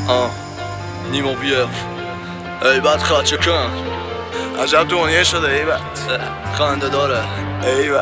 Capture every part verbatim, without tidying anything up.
آه نیما بیف ایبت خاچه کن عجب دنیا شده ایبت خنده داره ایبت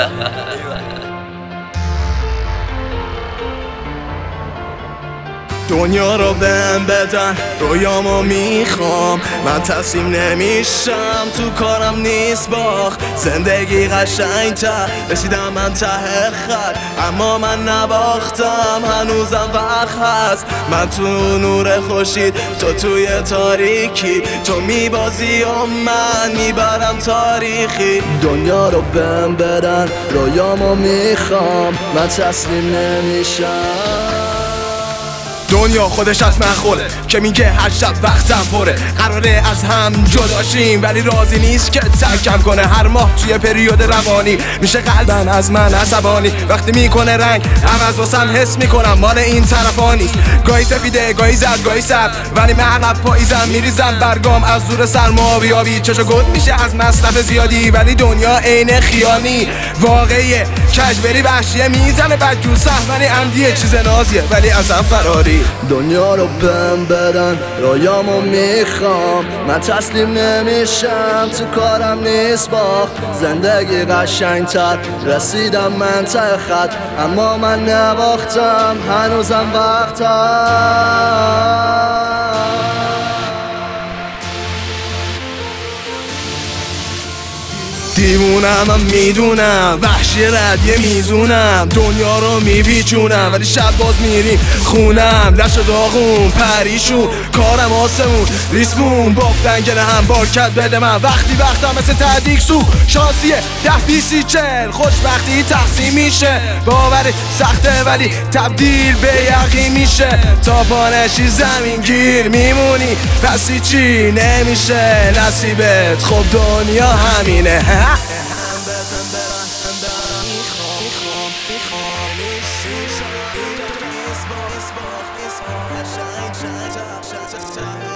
دنیا رو بهم بدن رویامو میخوام من تسلیم نمیشم تو کارم نیست باخت زندگی قشنگ‌تر رسیدم من ته خط اما من نباختم هنوزم وقت هست من تو نور خورشید تو توی تاریکی تو میبازی و من میبرم تاریخی دنیا رو بهم بدن رویامو میخوام من تسلیم نمیشم دنیا خودش از من خوره که میگه هر شب وقتم پره قراره از هم جدا شیم ولی راضی نیست که ترکم کنه هر ماه توی پریود روانی میشه قلبم از من عصبانی وقتی میکنه رنگ عوض واسم حس میکنم مال این طرفا نیست گاهی سفیده گاهی زرد گاهی سبز ولی من عقب پاییزم میریزم برگام از دور سرما بیابی چشو گد میشه از مصرف زیادی ولی دنیا عین خیالی واقعیه کجبری وحشیه میزنه بدجور سهمنی عمدیه چیز نازیه ولی ازم فراری دنیا رو بهم بدن رویامو میخوام من تسلیم نمیشم تو کارم نیست باخت زندگی قشنگتر رسیدم من ته خط اما من نباختم هنوزم وقت هست دیوونم هم میدونم وحشی ردیه میزونم دنیا رو میپیچونم ولی شب باز میریم خونم لش داغون پریشون کارم آسمون ریسمون بافتن گله هم بارکت بده من وقتی وقتم مثل تدیک سو شانسیه ده بیسی چل خوشبختی تقسیم میشه باوری سخته ولی تبدیل به یقین میشه تا پانشی زمین گیر میمونی پسی چی نمیشه نصیبت خب دنیا همینه Shine, shine, shine, shine, shine, shine.